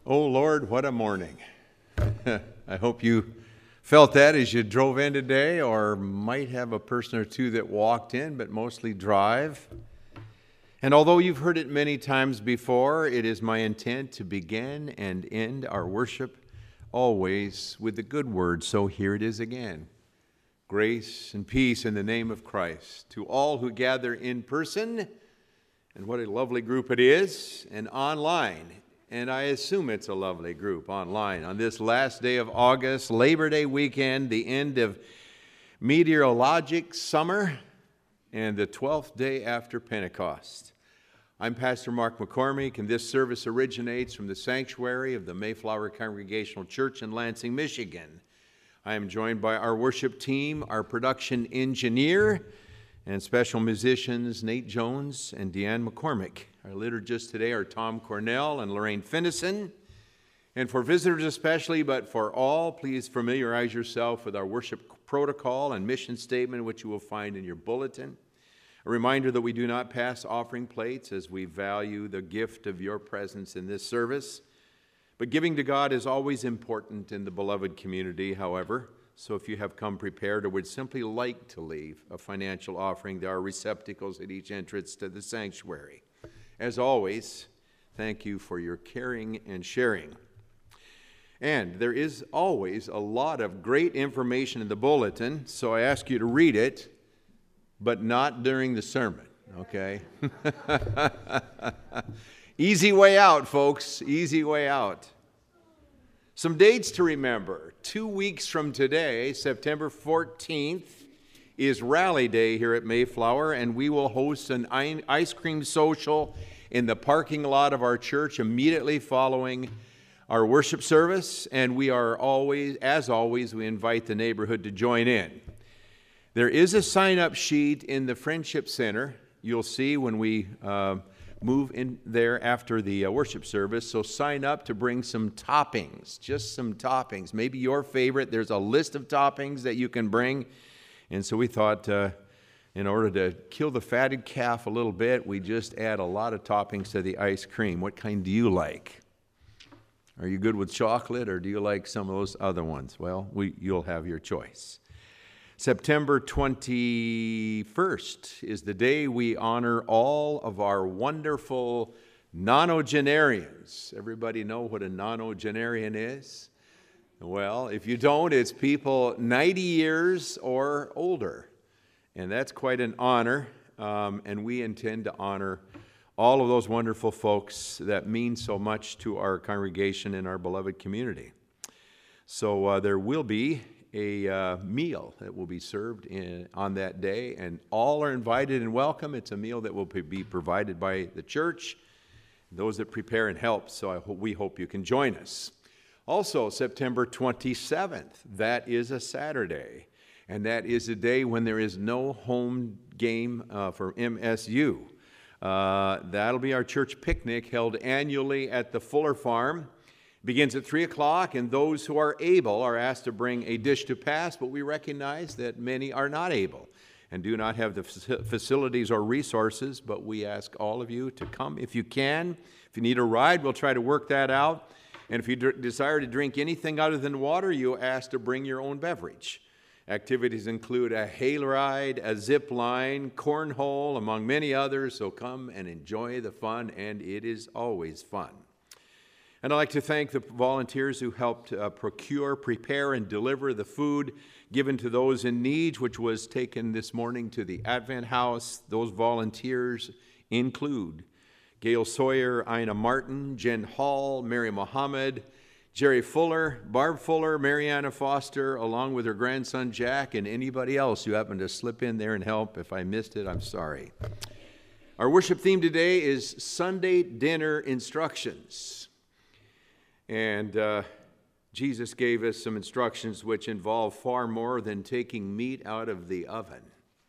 Oh Lord, what a morning. I hope you felt that as you drove in today, or might have a person or two that walked in, but mostly drive. And although you've heard it many times before, it is my intent to begin and end our worship always with the good word. So here it is again. Grace and peace in the name of Christ to all who gather in person, and what a lovely group it is, and online. And I assume it's a lovely group online on this last day of August, Labor Day weekend, the end of meteorologic summer, and the 12th day after Pentecost. I'm Pastor Mark McCormick, and this service originates from the sanctuary of the Mayflower Congregational Church in Lansing, Michigan. I am joined by our worship team, our production engineer, and special musicians Nate Jones and Deanne McCormick. Our liturgists today are Tom Cornell and Lorraine Finnison. And for visitors especially, but for all, please familiarize yourself with our worship protocol and mission statement, which you will find in your bulletin. A reminder that we do not pass offering plates as we value the gift of your presence in this service. But giving to God is always important in the beloved community, however. So if you have come prepared or would simply like to leave a financial offering, there are receptacles at each entrance to the sanctuary. As always, thank you for your caring and sharing. And there is always a lot of great information in the bulletin, so I ask you to read it, but not during the sermon, okay? Easy way out, folks, easy way out. Some dates to remember. 2 weeks from today, September 14th, is Rally Day here at Mayflower, and we will host an ice cream social in the parking lot of our church immediately following our worship service, and we are always, as always, we invite the neighborhood to join in. There is a sign-up sheet in the Friendship Center. You'll see when we move in there after the worship service, so sign up to bring some toppings, just some toppings, maybe your favorite. There's a list of toppings that you can bring, and so we thought in order to kill the fatted calf a little bit, we just add a lot of toppings to the ice cream. What kind do you like? Are you good with chocolate, or do you like some of those other ones? Well, you'll have your choice. September 21st is the day we honor all of our wonderful nonagenarians. Everybody know what a nonagenarian is? Well, if you don't, it's people 90 years or older. And that's quite an honor, and we intend to honor all of those wonderful folks that mean so much to our congregation and our beloved community. So there will be a meal that will be served on that day, and all are invited and welcome. It's a meal that will be provided by the church, those that prepare and help, so we hope you can join us. Also, September 27th, that is a Saturday, and that is a day when there is no home game for MSU. That'll be our church picnic held annually at the Fuller Farm. Begins at 3 o'clock, and those who are able are asked to bring a dish to pass, but we recognize that many are not able and do not have the facilities or resources, but we ask all of you to come if you can. If you need a ride, we'll try to work that out. And if you desire to drink anything other than water, you ask to bring your own beverage. Activities include a hay ride, a zip line, cornhole, among many others, so come and enjoy the fun, and it is always fun. And I'd like to thank the volunteers who helped procure, prepare, and deliver the food given to those in need, which was taken this morning to the Advent House. Those volunteers include Gail Sawyer, Ina Martin, Jen Hall, Mary Mohammed, Jerry Fuller, Barb Fuller, Mariana Foster, along with her grandson Jack, and anybody else who happened to slip in there and help. If I missed it, I'm sorry. Our worship theme today is Sunday Dinner Instructions. And Jesus gave us some instructions which involve far more than taking meat out of the oven.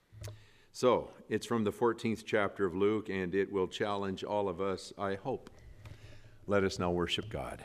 So, it's from the 14th chapter of Luke, and it will challenge all of us, I hope. Let us now worship God.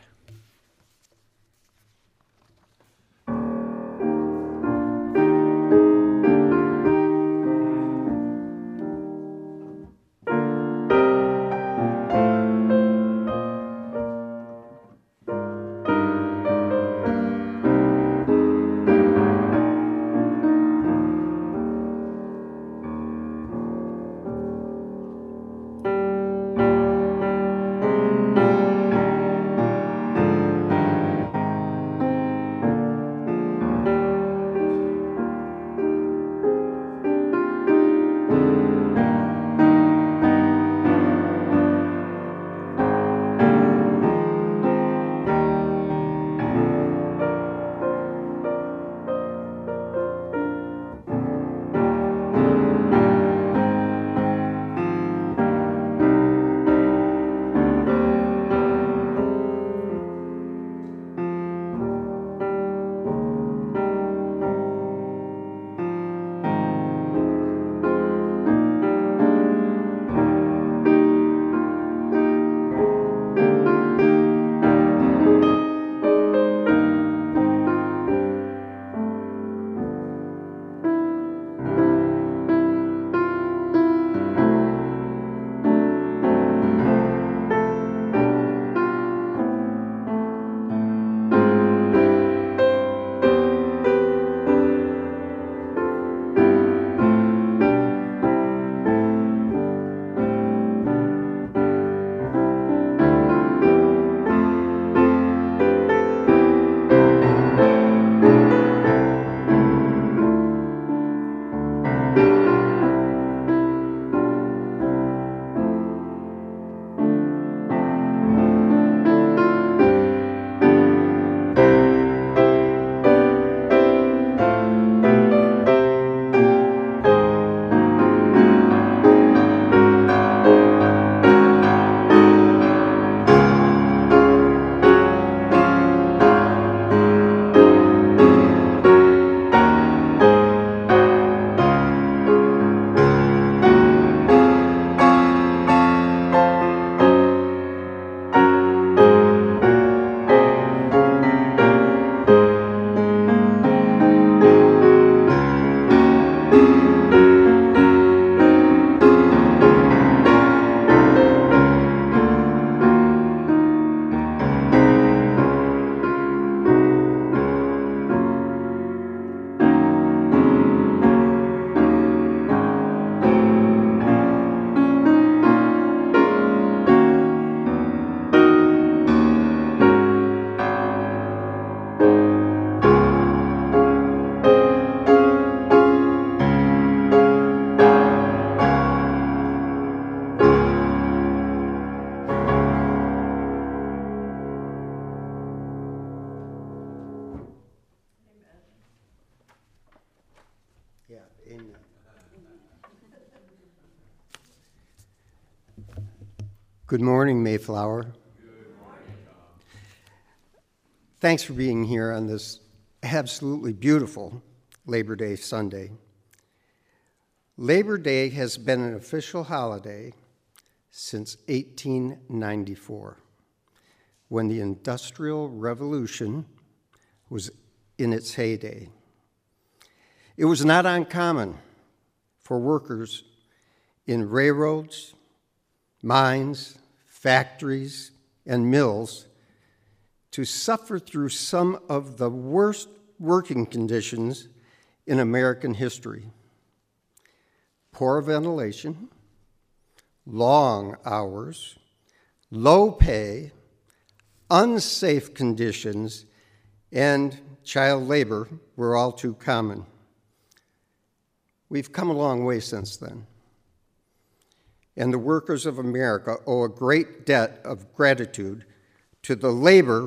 Good morning, Mayflower. Good morning, Tom. Thanks for being here on this absolutely beautiful Labor Day Sunday. Labor Day has been an official holiday since 1894, when the Industrial Revolution was in its heyday. It was not uncommon for workers in railroads, mines, factories, and mills to suffer through some of the worst working conditions in American history. Poor ventilation, long hours, low pay, unsafe conditions, and child labor were all too common. We've come a long way since then, and the workers of America owe a great debt of gratitude to the labor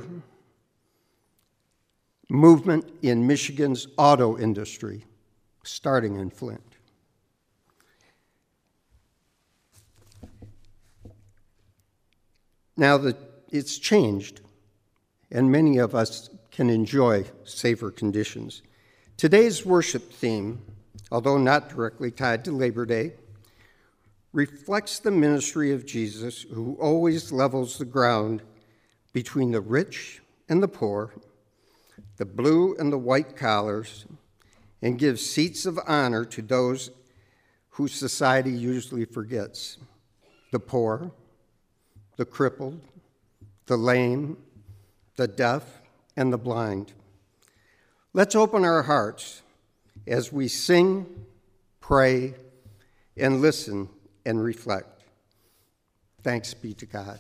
movement in Michigan's auto industry, starting in Flint. Now that it's changed, and many of us can enjoy safer conditions. Today's worship theme, although not directly tied to Labor Day, reflects the ministry of Jesus, who always levels the ground between the rich and the poor, the blue and the white collars, and gives seats of honor to those whose society usually forgets: the poor, the crippled, the lame, the deaf, and the blind. Let's open our hearts as we sing, pray, and listen and reflect. Thanks be to God.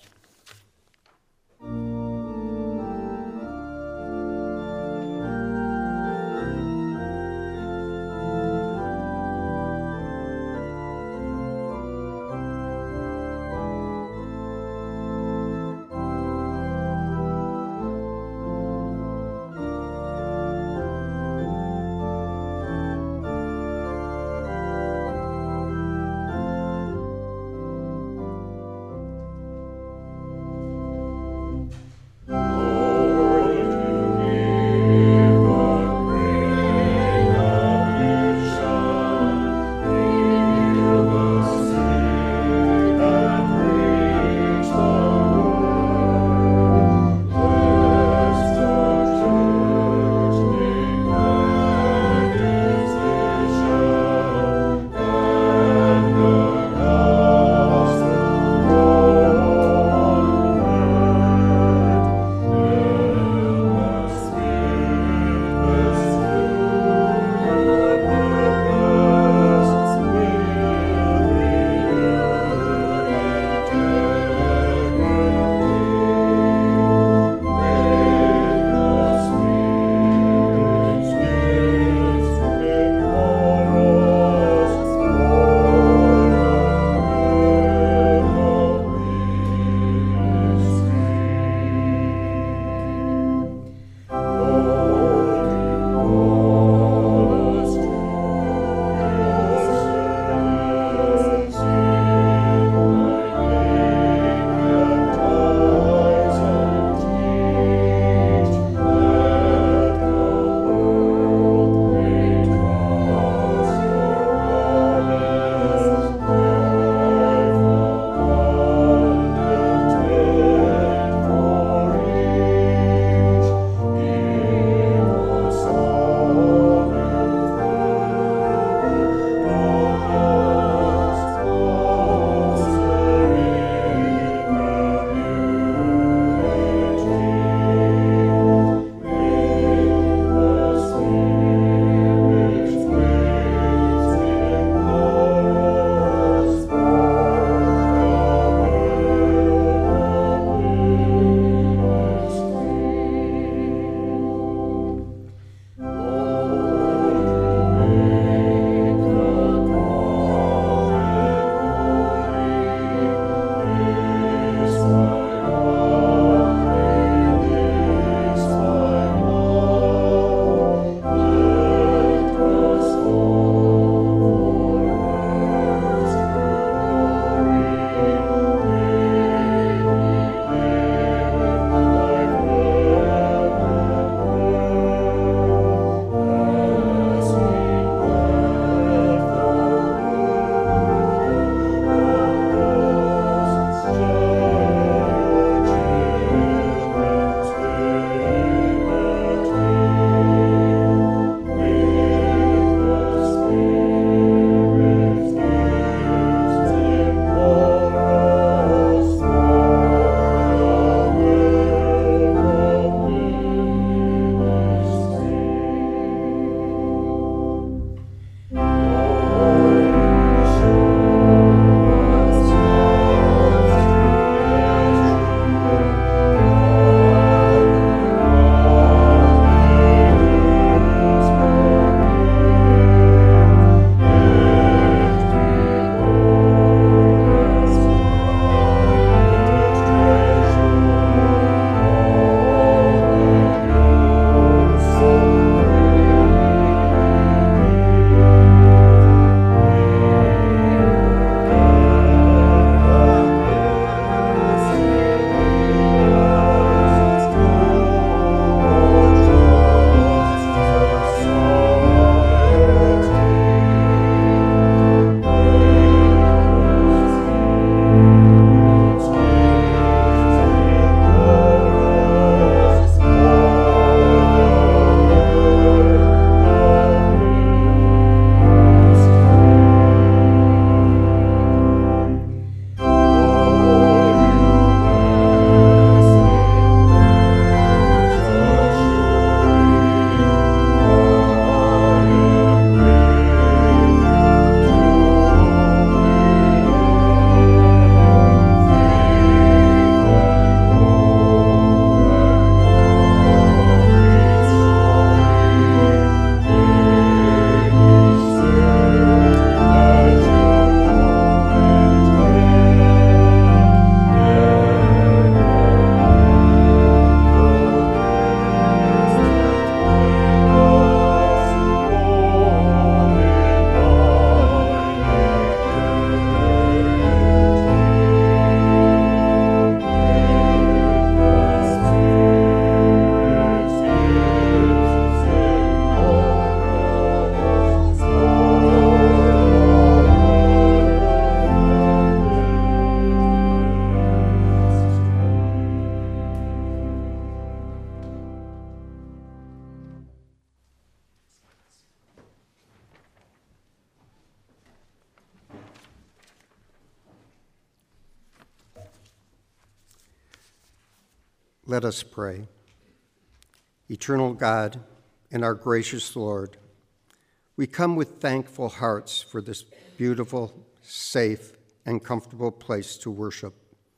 Let us pray. Eternal God and our gracious Lord, we come with thankful hearts for this beautiful, safe, and comfortable place to worship.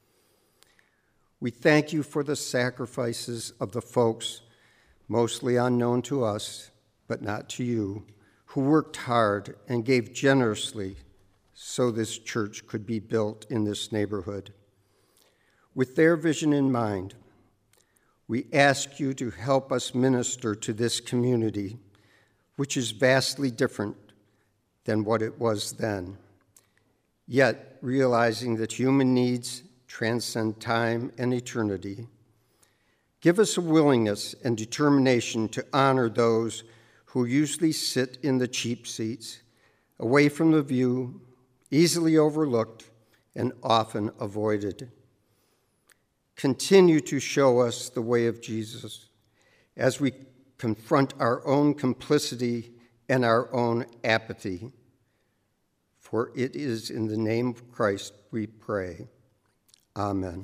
We thank you for the sacrifices of the folks, mostly unknown to us, but not to you, who worked hard and gave generously so this church could be built in this neighborhood. With their vision in mind, we ask you to help us minister to this community, which is vastly different than what it was then, yet realizing that human needs transcend time and eternity. Give us a willingness and determination to honor those who usually sit in the cheap seats, away from the view, easily overlooked, and often avoided. Continue to show us the way of Jesus as we confront our own complicity and our own apathy. For it is in the name of Christ we pray. Amen.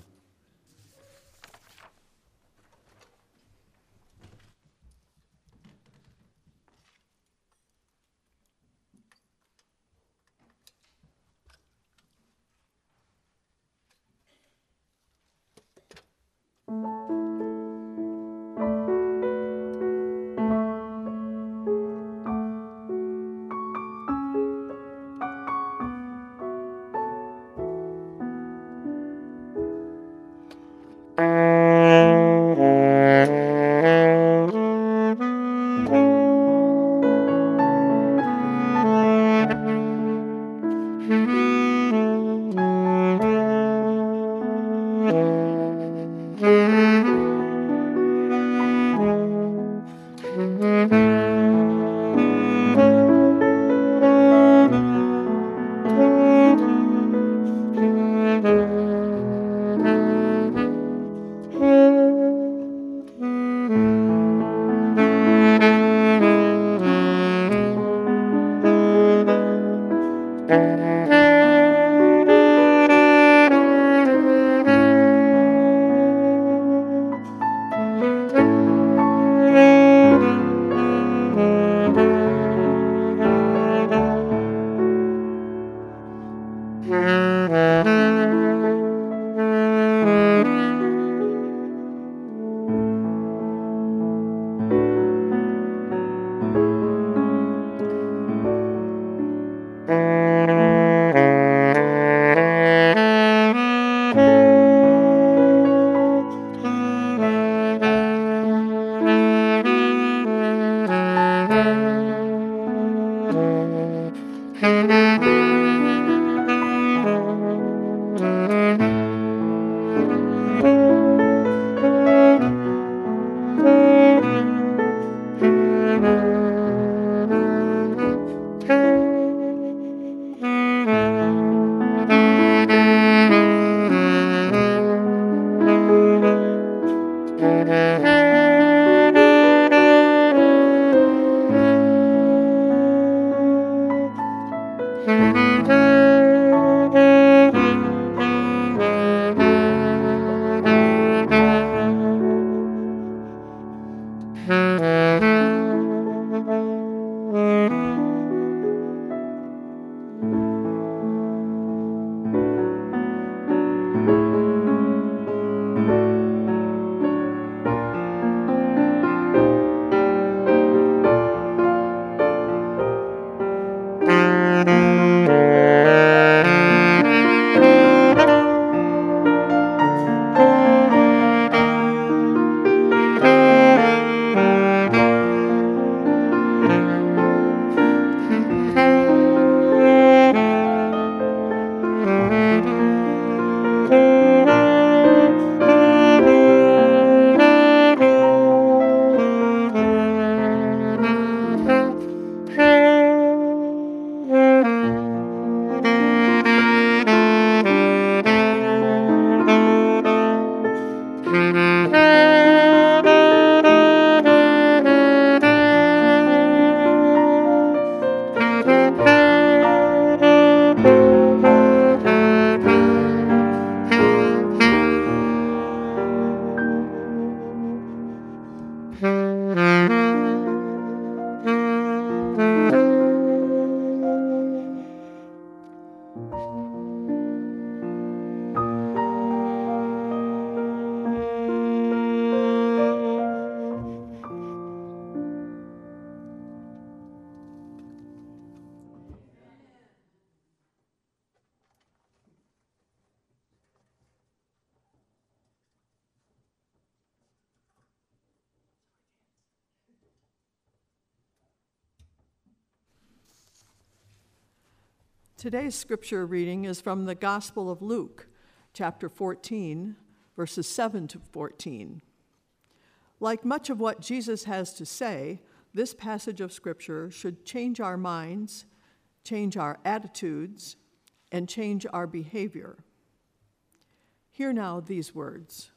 Today's scripture reading is from the Gospel of Luke, chapter 14, verses 7 to 14. Like much of what Jesus has to say, this passage of scripture should change our minds, change our attitudes, and change our behavior. Hear now these words.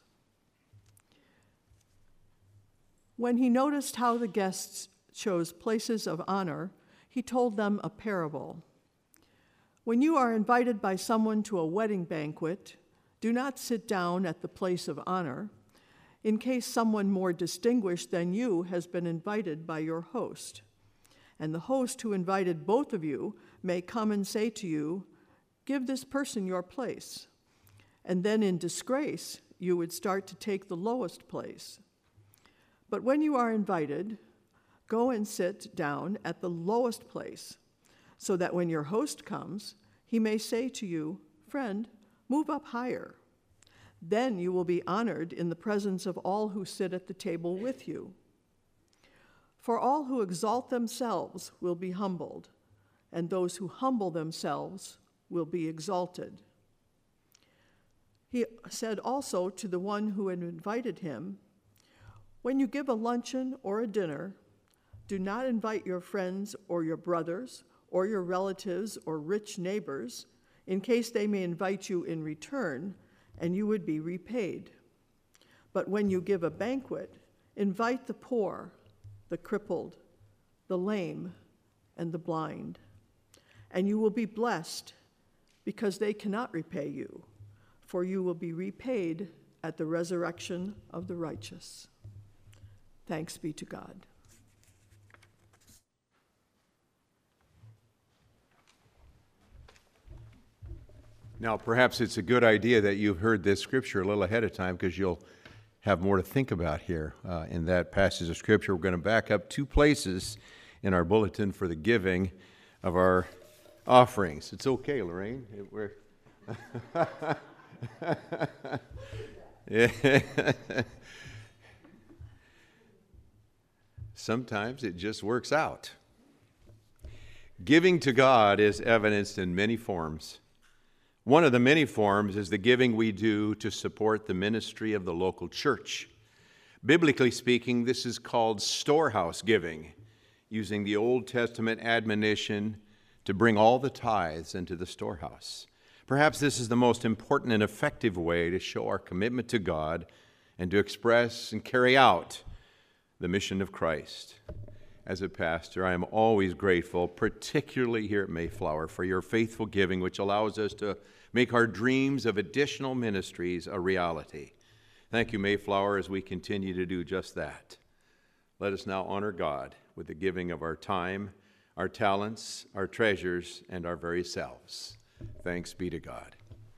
When he noticed how the guests chose places of honor, he told them a parable. When you are invited by someone to a wedding banquet, do not sit down at the place of honor, in case someone more distinguished than you has been invited by your host. And the host who invited both of you may come and say to you, "Give this person your place." And then in disgrace, you would start to take the lowest place. But when you are invited, go and sit down at the lowest place, so that when your host comes, he may say to you, "Friend, move up higher." Then you will be honored in the presence of all who sit at the table with you. For all who exalt themselves will be humbled, and those who humble themselves will be exalted. He said also to the one who had invited him, "When you give a luncheon or a dinner, do not invite your friends or your brothers or your relatives or rich neighbors, in case they may invite you in return, and you would be repaid. But when you give a banquet, invite the poor, the crippled, the lame, and the blind, and you will be blessed, because they cannot repay you, for you will be repaid at the resurrection of the righteous." Thanks be to God. Now, perhaps it's a good idea that you've heard this scripture a little ahead of time, because you'll have more to think about here in that passage of scripture. We're going to back up 2 places in our bulletin for the giving of our offerings. It's okay, Lorraine. Sometimes it just works out. Giving to God is evidenced in many forms. One of the many forms is the giving we do to support the ministry of the local church. Biblically speaking, this is called storehouse giving, using the Old Testament admonition to bring all the tithes into the storehouse. Perhaps this is the most important and effective way to show our commitment to God and to express and carry out the mission of Christ. As a pastor, I am always grateful, particularly here at Mayflower, for your faithful giving, which allows us to make our dreams of additional ministries a reality. Thank you, Mayflower, as we continue to do just that. Let us now honor God with the giving of our time, our talents, our treasures, and our very selves. Thanks be to God.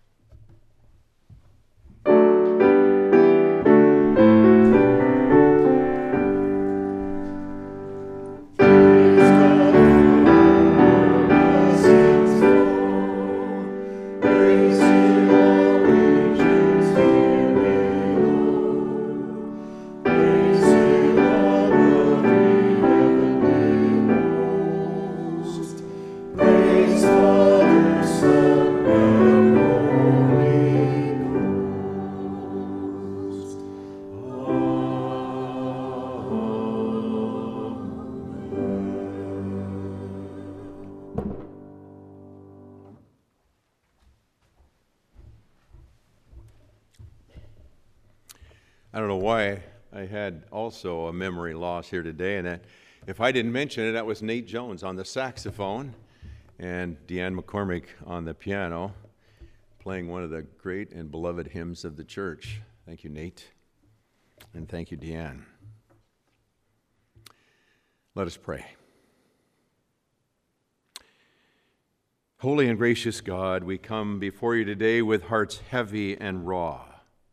I don't know why I had also a memory loss here today, and that if I didn't mention it, that was Nate Jones on the saxophone and Deanne McCormick on the piano, playing one of the great and beloved hymns of the church. Thank you, Nate, and thank you, Deanne. Let us pray. Holy and gracious God, we come before you today with hearts heavy and raw.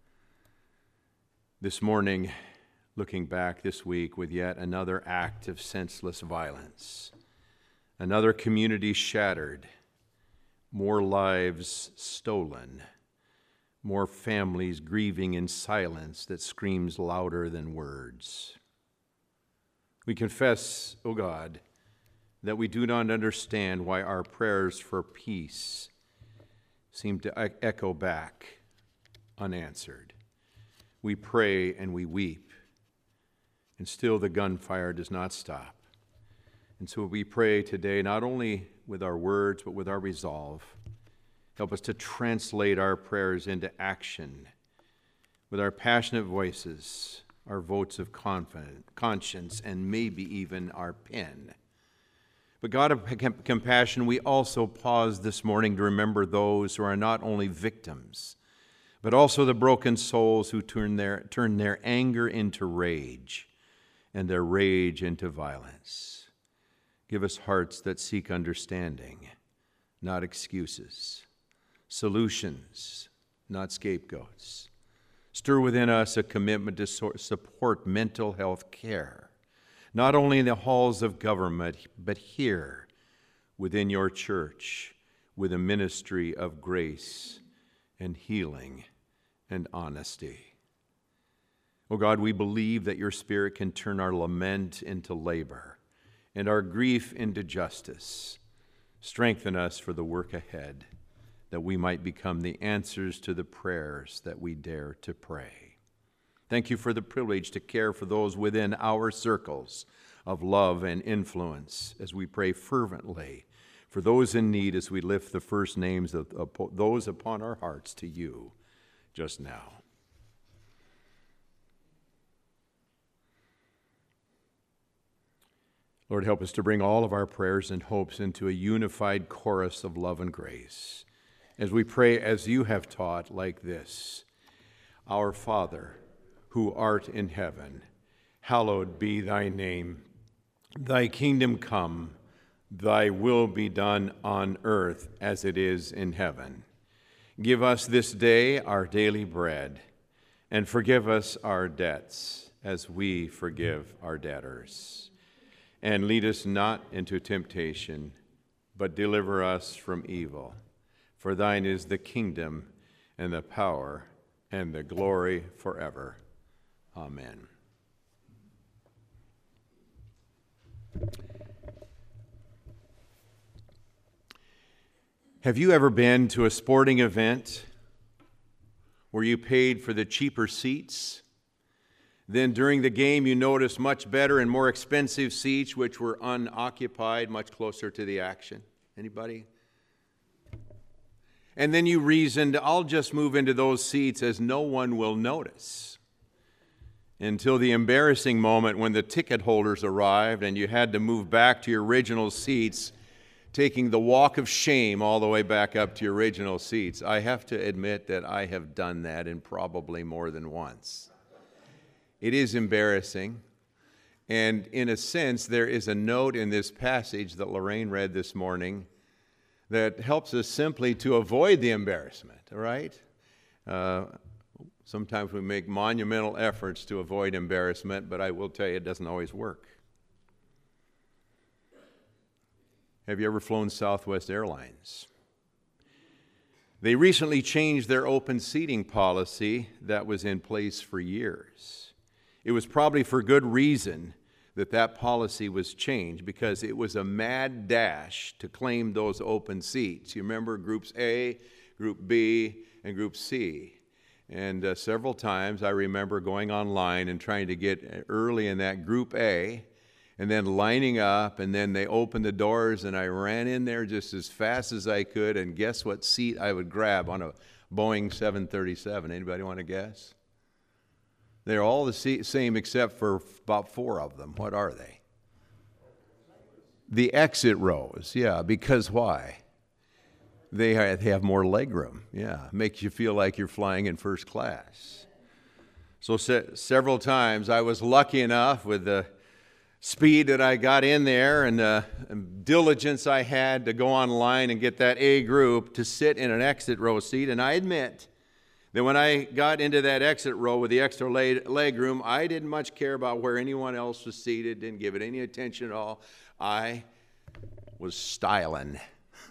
This morning, looking back this week with yet another act of senseless violence, another community shattered, more lives stolen, more families grieving in silence that screams louder than words. We confess, O God, that we do not understand why our prayers for peace seem to echo back unanswered. We pray and we weep, and still the gunfire does not stop. And so we pray today, not only with our words, but with our resolve. Help us to translate our prayers into action with our passionate voices, our votes of conscience, and maybe even our pen. But God of compassion, we also pause this morning to remember those who are not only victims, but also the broken souls who turn their anger into rage and their rage into violence. Give us hearts that seek understanding, not excuses, solutions, not scapegoats. Stir within us a commitment to support mental health care, not only in the halls of government, but here within your church with a ministry of grace and healing and honesty. Oh God, we believe that your Spirit can turn our lament into labor and our grief into justice. Strengthen us for the work ahead, that we might become the answers to the prayers that we dare to pray. Thank you for the privilege to care for those within our circles of love and influence as we pray fervently for those in need as we lift the first names of those upon our hearts to you just now. Lord, help us to bring all of our prayers and hopes into a unified chorus of love and grace as we pray as you have taught, like this: Our Father, who art in heaven, hallowed be thy name. Thy kingdom come, thy will be done on earth as it is in heaven. Give us this day our daily bread, and forgive us our debts as we forgive our debtors. And lead us not into temptation, but deliver us from evil. For thine is the kingdom and the power and the glory forever. Amen. Have you ever been to a sporting event where you paid for the cheaper seats? Then during the game you noticed much better and more expensive seats which were unoccupied, much closer to the action. Anybody? And then you reasoned, I'll just move into those seats as no one will notice. Until the embarrassing moment when the ticket holders arrived and you had to move back to your original seats, taking the walk of shame all the way back up to your original seats. I have to admit that I have done that, and probably more than once. It is embarrassing. And in a sense, there is a note in this passage that Lorraine read this morning that helps us simply to avoid the embarrassment, all right? Sometimes we make monumental efforts to avoid embarrassment, but I will tell you it doesn't always work. Have you ever flown Southwest Airlines? They recently changed their open seating policy that was in place for years. It was probably for good reason that policy was changed, because it was a mad dash to claim those open seats. You remember Groups A, Group B, and Group C. And several times I remember going online and trying to get early in that Group A, and then lining up, and then they opened the doors, and I ran in there just as fast as I could, and guess what seat I would grab on a Boeing 737? Anybody want to guess? They're all the same except for about 4 of them. What are they? The exit rows, yeah, because why? They have more legroom, yeah. Makes you feel like you're flying in first class. So several times I was lucky enough with the speed that I got in there and diligence I had to go online and get that A group to sit in an exit row seat. And I admit that when I got into that exit row with the extra leg room, I didn't much care about where anyone else was seated, didn't give it any attention at all. I was styling.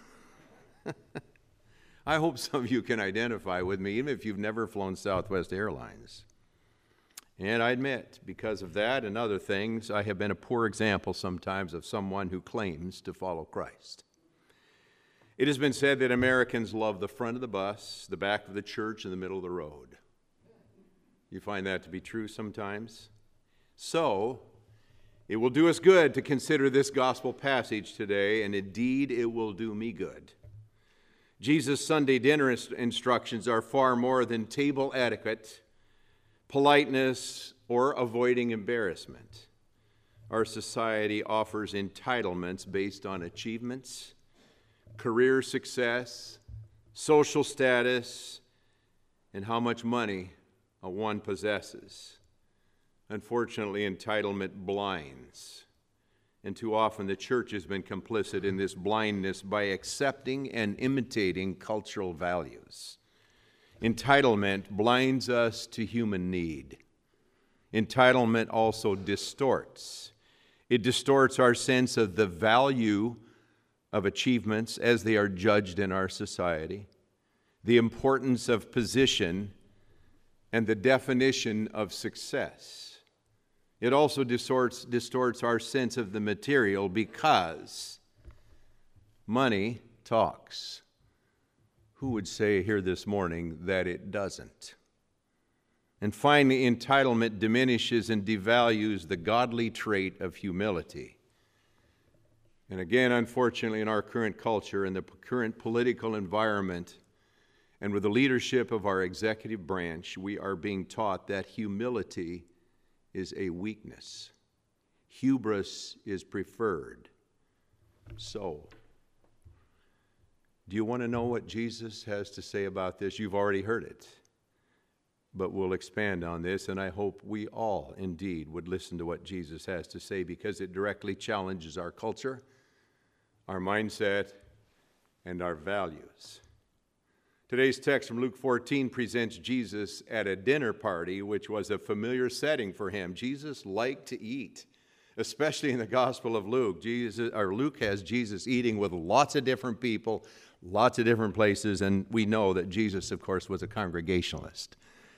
I hope some of you can identify with me, even if you've never flown Southwest Airlines. And I admit, because of that and other things, I have been a poor example sometimes of someone who claims to follow Christ. It has been said that Americans love the front of the bus, the back of the church, and the middle of the road. You find that to be true sometimes? So, it will do us good to consider this gospel passage today, and indeed it will do me good. Jesus' Sunday dinner instructions are far more than table etiquette, politeness, or avoiding embarrassment. Our society offers entitlements based on achievements, career success, social status, and how much money one possesses. Unfortunately, entitlement blinds, and too often the church has been complicit in this blindness by accepting and imitating cultural values. Entitlement blinds us to human need. Entitlement also distorts. It distorts our sense of the value of achievements as they are judged in our society, the importance of position, and the definition of success. It also distorts our sense of the material because money talks. Who would say here this morning that it doesn't? And finally, entitlement diminishes and devalues the godly trait of humility. And again, unfortunately, in our current culture, in the current political environment, and with the leadership of our executive branch, we are being taught that humility is a weakness. Hubris is preferred. So, do you want to know what Jesus has to say about this? You've already heard it. But we'll expand on this, and I hope we all indeed would listen to what Jesus has to say, because it directly challenges our culture, our mindset, and our values. Today's text from Luke 14 presents Jesus at a dinner party, which was a familiar setting for him. Jesus liked to eat, especially in the Gospel of Luke. Luke has Jesus eating with lots of different people, lots of different places, and we know that Jesus, of course, was a Congregationalist.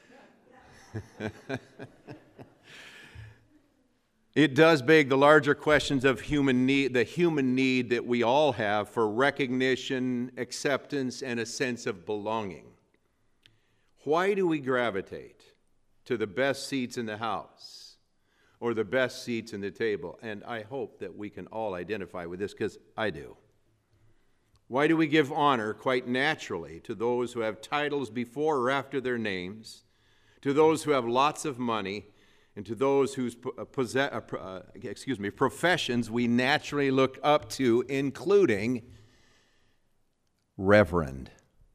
It does beg the larger questions of human need, the human need that we all have for recognition, acceptance, and a sense of belonging. Why do we gravitate to the best seats in the house or the best seats in the table? And I hope that we can all identify with this, because I do. Why do we give honor quite naturally to those who have titles before or after their names, to those who have lots of money, and to those whose professions we naturally look up to, including Reverend?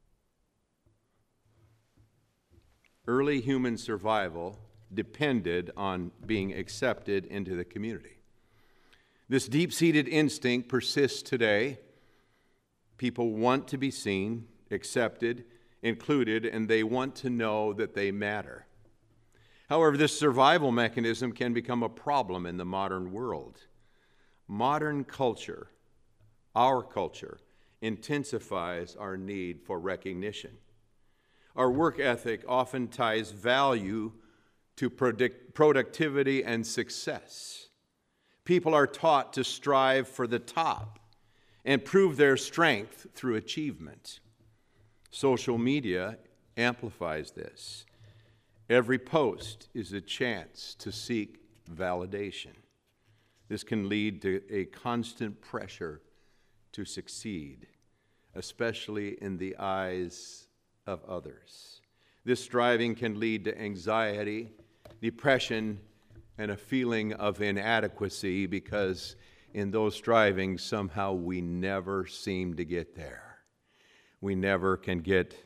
Early human survival depended on being accepted into the community. This deep-seated instinct persists today. People want to be seen, accepted, included, and they want to know that they matter. However, this survival mechanism can become a problem in the modern world. Modern culture, our culture, intensifies our need for recognition. Our work ethic often ties value to productivity and success. People are taught to strive for the top and prove their strength through achievement. Social media amplifies this. Every post is a chance to seek validation. This can lead to a constant pressure to succeed, especially in the eyes of others. This striving can lead to anxiety, depression, and a feeling of inadequacy, because in those strivings, somehow we never seem to get there. We never can get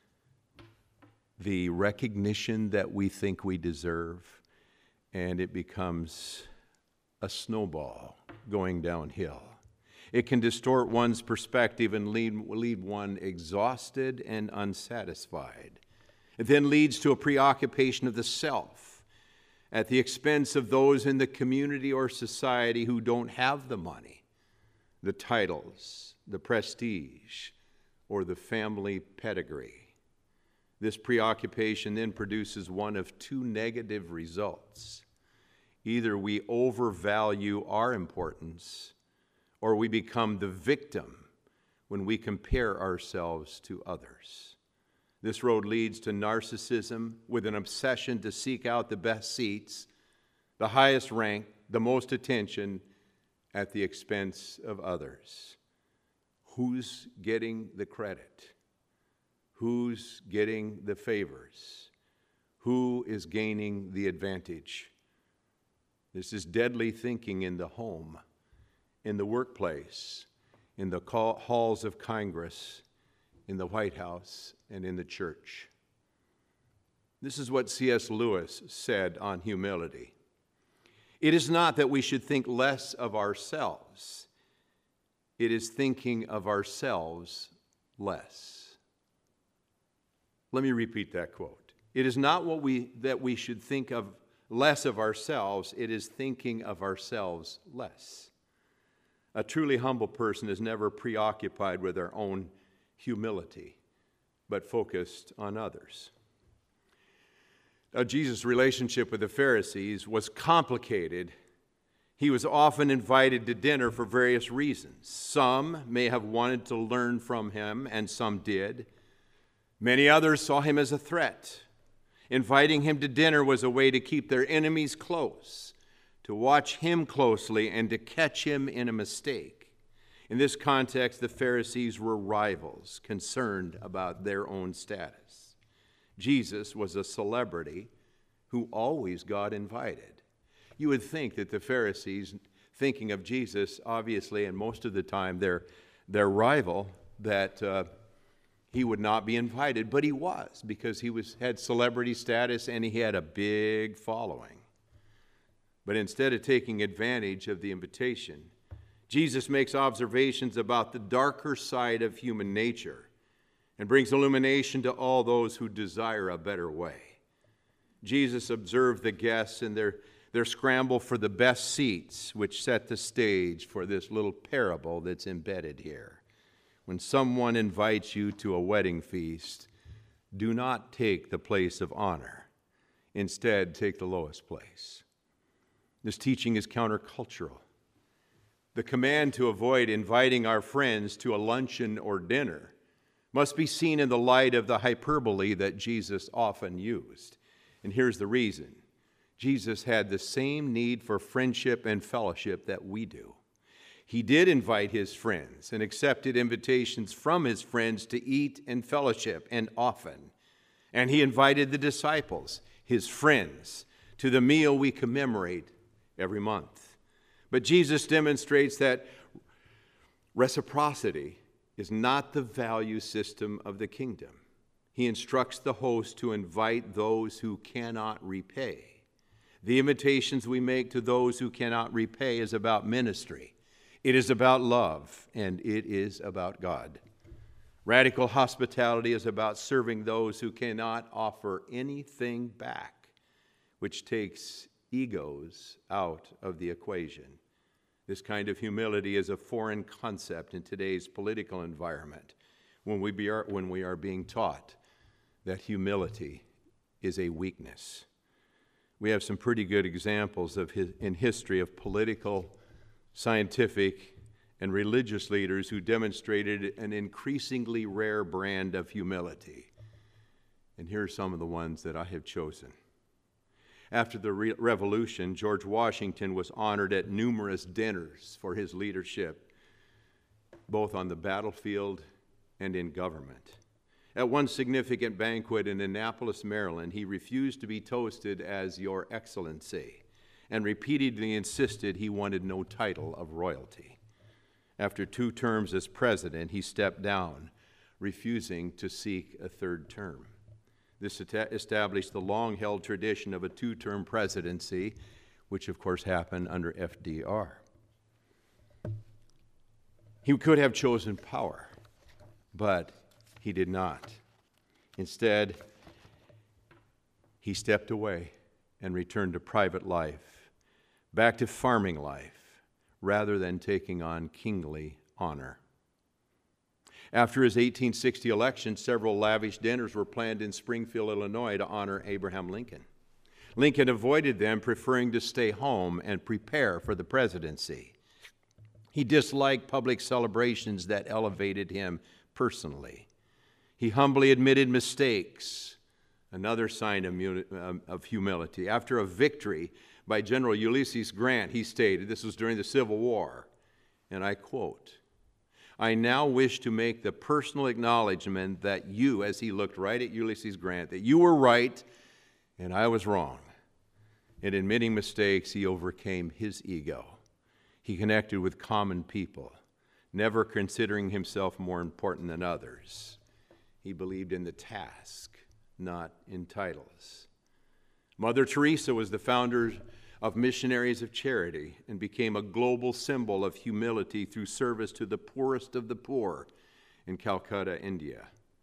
the recognition that we think we deserve, and it becomes a snowball going downhill. It can distort one's perspective and leave one exhausted and unsatisfied. It then leads to a preoccupation of the self at the expense of those in the community or society who don't have the money, the titles, the prestige, or the family pedigree. This preoccupation then produces one of two negative results. Either we overvalue our importance, or we become the victim when we compare ourselves to others. This road leads to narcissism with an obsession to seek out the best seats, the highest rank, the most attention at the expense of others. Who's getting the credit? Who's getting the favors? Who is gaining the advantage? This is deadly thinking in the home, in the workplace, in the halls of Congress, in the White House, and in the church. This is what C.S. Lewis said on humility. It is not that we should think less of ourselves. It is thinking of ourselves less. Let me repeat that quote. It is not that we should think of less of ourselves. It is thinking of ourselves less. A truly humble person is never preoccupied with their own humility, but focused on others. Now, Jesus' relationship with the Pharisees was complicated. He was often invited to dinner for various reasons. Some may have wanted to learn from him, and some did. Many others saw him as a threat. Inviting him to dinner was a way to keep their enemies close, to watch him closely, and to catch him in a mistake. In this context, the Pharisees were rivals, concerned about their own status. Jesus was a celebrity who always got invited. You would think that the Pharisees, thinking of Jesus, obviously, and most of the time, their rival, that he would not be invited, but he was, because he had celebrity status and he had a big following. But instead of taking advantage of the invitation, Jesus makes observations about the darker side of human nature and brings illumination to all those who desire a better way. Jesus observed the guests in their scramble for the best seats, which set the stage for this little parable that's embedded here. When someone invites you to a wedding feast, do not take the place of honor. Instead, take the lowest place. This teaching is countercultural. The command to avoid inviting our friends to a luncheon or dinner must be seen in the light of the hyperbole that Jesus often used. And here's the reason. Jesus had the same need for friendship and fellowship that we do. He did invite his friends and accepted invitations from his friends to eat and fellowship, and often. And he invited the disciples, his friends, to the meal we commemorate every month. But Jesus demonstrates that reciprocity is not the value system of the kingdom. He instructs the host to invite those who cannot repay. The invitations we make to those who cannot repay is about ministry. It is about love, and it is about God. Radical hospitality is about serving those who cannot offer anything back, which takes egos out of the equation. This kind of humility is a foreign concept in today's political environment when we are being taught that humility is a weakness. We have some pretty good examples in history of political, scientific, and religious leaders who demonstrated an increasingly rare brand of humility. And here are some of the ones that I have chosen. After the Revolution, George Washington was honored at numerous dinners for his leadership, both on the battlefield and in government. At one significant banquet in Annapolis, Maryland, he refused to be toasted as Your Excellency and repeatedly insisted he wanted no title of royalty. After 2 terms as president, he stepped down, refusing to seek a 3rd term. This established the long-held tradition of a 2-term presidency, which of course happened under FDR. He could have chosen power, but he did not. Instead, he stepped away and returned to private life, back to farming life, rather than taking on kingly honor. After his 1860 election, several lavish dinners were planned in Springfield, Illinois, to honor Abraham Lincoln. Lincoln avoided them, preferring to stay home and prepare for the presidency. He disliked public celebrations that elevated him personally. He humbly admitted mistakes, another sign of humility. After a victory by General Ulysses Grant, he stated, this was during the Civil War, and I quote, "I now wish to make the personal acknowledgement that you," as he looked right at Ulysses Grant, "that you were right and I was wrong." In admitting mistakes, he overcame his ego. He connected with common people, never considering himself more important than others. He believed in the task, not in titles. Mother Teresa was the founder of Missionaries of Charity and became a global symbol of humility through service to the poorest of the poor in Calcutta, India.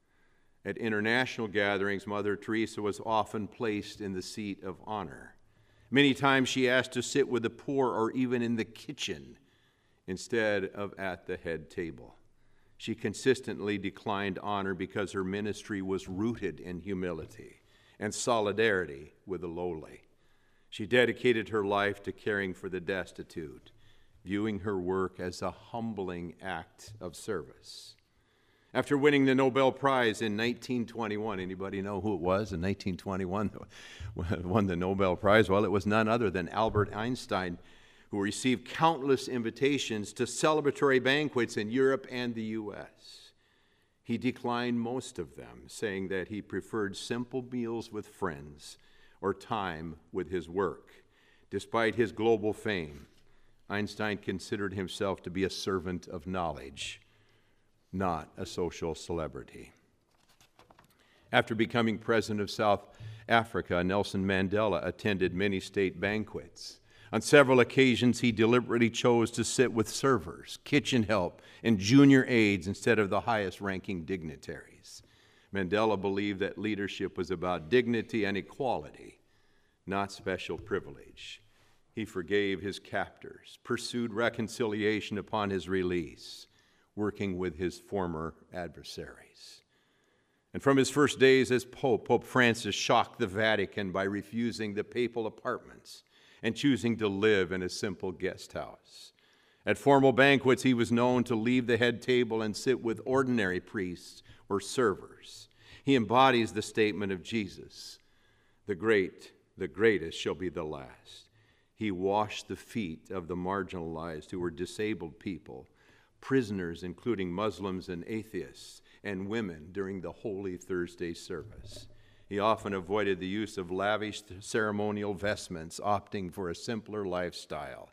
At international gatherings, Mother Teresa was often placed in the seat of honor. Many times she asked to sit with the poor or even in the kitchen instead of at the head table. She consistently declined honor because her ministry was rooted in humility and solidarity with the lowly. She dedicated her life to caring for the destitute, viewing her work as a humbling act of service. After winning the Nobel Prize in 1921, anybody know who it was in 1921 that won the Nobel Prize? Well, it was none other than Albert Einstein, who received countless invitations to celebratory banquets in Europe and the U.S. He declined most of them, saying that he preferred simple meals with friends or time with his work. Despite his global fame, Einstein considered himself to be a servant of knowledge, not a social celebrity. After becoming president of South Africa, Nelson Mandela attended many state banquets. On several occasions, he deliberately chose to sit with servers, kitchen help, and junior aides instead of the highest-ranking dignitaries. Mandela believed that leadership was about dignity and equality, not special privilege. He forgave his captors, pursued reconciliation upon his release, working with his former adversaries. And from his first days as Pope, Pope Francis shocked the Vatican by refusing the papal apartments and choosing to live in a simple guest house. At formal banquets, he was known to leave the head table and sit with ordinary priests or servers. He embodies the statement of Jesus, the greatest shall be the last. He washed the feet of the marginalized who were disabled people, prisoners, including Muslims and atheists, and women during the Holy Thursday service. He often avoided the use of lavish ceremonial vestments, opting for a simpler lifestyle.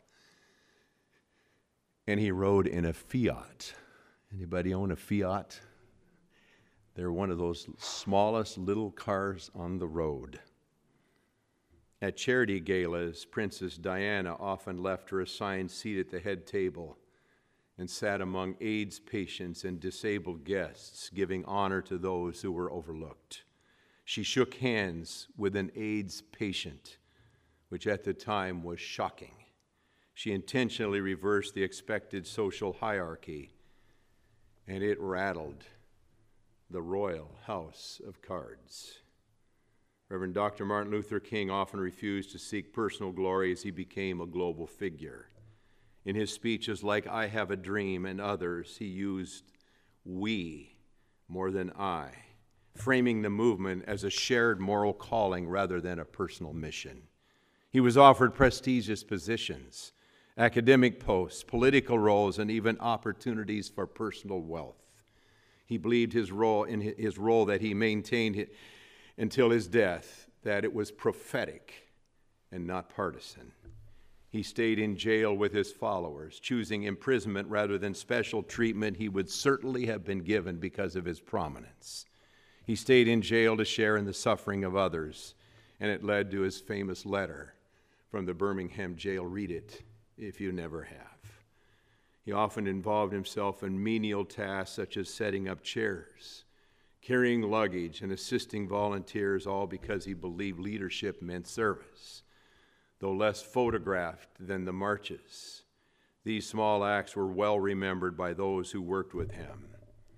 And he rode in a Fiat. Anybody own a Fiat? They're one of those smallest little cars on the road. At charity galas, Princess Diana often left her assigned seat at the head table and sat among AIDS patients and disabled guests, giving honor to those who were overlooked. She shook hands with an AIDS patient, which at the time was shocking. She intentionally reversed the expected social hierarchy, and it rattled the royal house of cards. Reverend Dr. Martin Luther King often refused to seek personal glory as he became a global figure. In his speeches like I Have a Dream and others, he used we more than I, framing the movement as a shared moral calling rather than a personal mission. He was offered prestigious positions, academic posts, political roles, and even opportunities for personal wealth. He believed his role that he maintained until his death, that it was prophetic and not partisan. He stayed in jail with his followers, choosing imprisonment rather than special treatment he would certainly have been given because of his prominence. He stayed in jail to share in the suffering of others, and it led to his famous letter from the Birmingham jail. Read it if you never have. He often involved himself in menial tasks such as setting up chairs, carrying luggage, and assisting volunteers, all because he believed leadership meant service. Though less photographed than the marches, these small acts were well remembered by those who worked with him.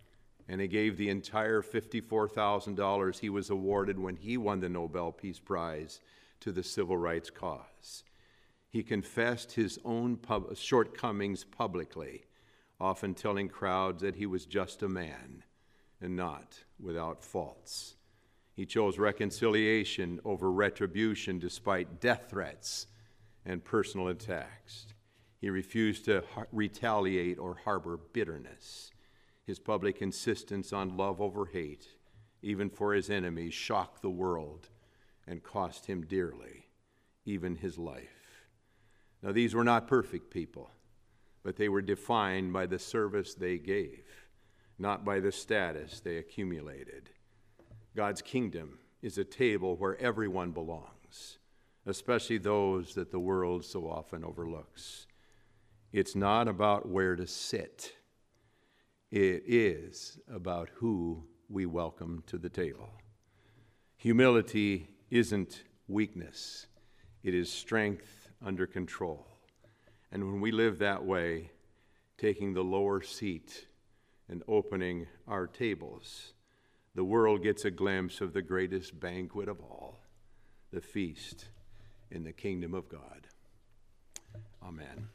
and he gave the entire $54,000 he was awarded when he won the Nobel Peace Prize to the civil rights cause. He confessed his own shortcomings publicly, often telling crowds that he was just a man and not without faults. He chose reconciliation over retribution despite death threats and personal attacks. He refused to retaliate or harbor bitterness. His public insistence on love over hate, even for his enemies, shocked the world and cost him dearly, even his life. Now, these were not perfect people, but they were defined by the service they gave, not by the status they accumulated. God's kingdom is a table where everyone belongs, especially those that the world so often overlooks. It's not about where to sit. It is about who we welcome to the table. Humility isn't weakness. It is strength under control. And when we live that way, taking the lower seat and opening our tables, the world gets a glimpse of the greatest banquet of all, the feast in the kingdom of God. Amen.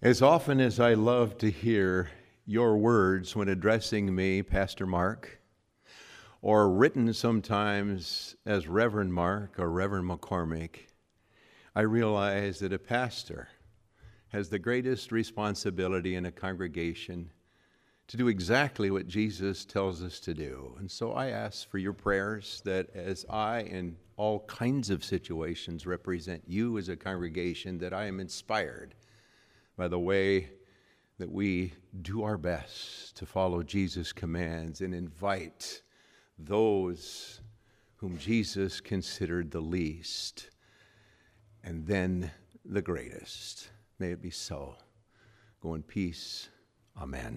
As often as I love to hear your words when addressing me, Pastor Mark, or written sometimes as Reverend Mark or Reverend McCormick, I realize that a pastor has the greatest responsibility in a congregation to do exactly what Jesus tells us to do. And so I ask for your prayers that as I, in all kinds of situations, represent you as a congregation, that I am inspired by the way that we do our best to follow Jesus' commands and invite those whom Jesus considered the least and then the greatest. May it be so. Go in peace. Amen.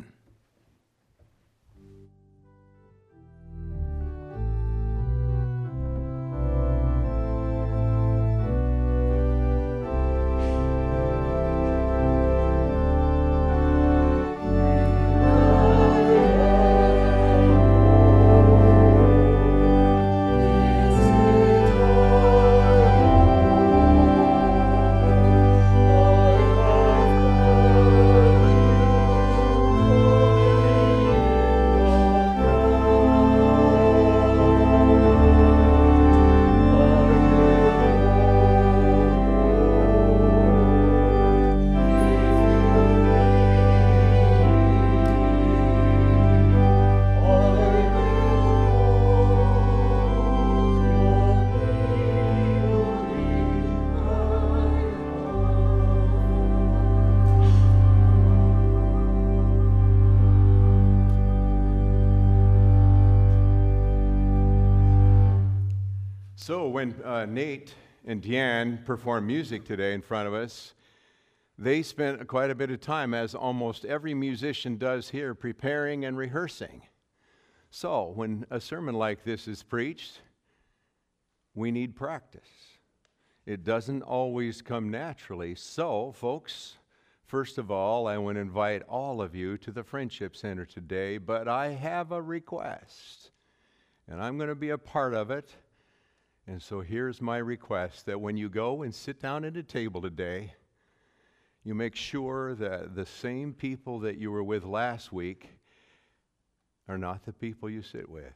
So when Nate and Deanne performed music today in front of us, they spent quite a bit of time, as almost every musician does here, preparing and rehearsing. So when a sermon like this is preached, we need practice. It doesn't always come naturally. So, folks, first of all, I want to invite all of you to the Friendship Center today, but I have a request, and I'm going to be a part of it. And so here's my request, that when you go and sit down at a table today, you make sure that the same people that you were with last week are not the people you sit with.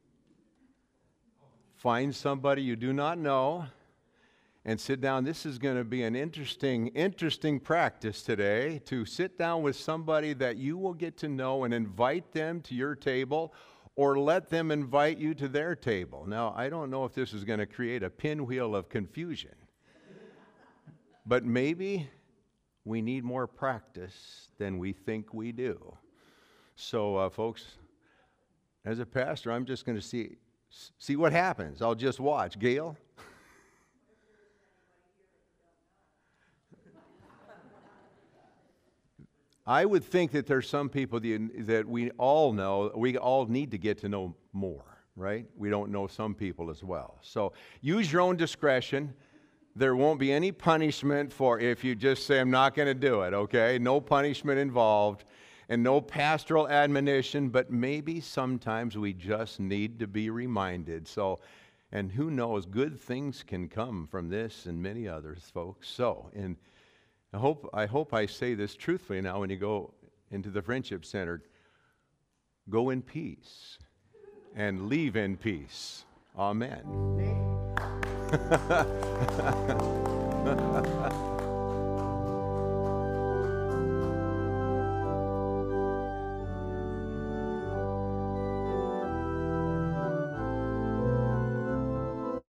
Find somebody you do not know and sit down. This is going to be an interesting practice today, to sit down with somebody that you will get to know and invite them to your table, or let them invite you to their table. Now, I don't know if this is going to create a pinwheel of confusion, but maybe we need more practice than we think we do. So, folks, as a pastor, I'm just going to see what happens. I'll just watch. Gail? I would think that there's some people that we all know, we all need to get to know more, right? We don't know some people as well. So use your own discretion. There won't be any punishment for if you just say, I'm not going to do it, okay? No punishment involved and no pastoral admonition, but maybe sometimes we just need to be reminded. So, and who knows, good things can come from this and many others, folks. So, I hope I say this truthfully now. When you go into the Friendship Center, go in peace and leave in peace. Amen.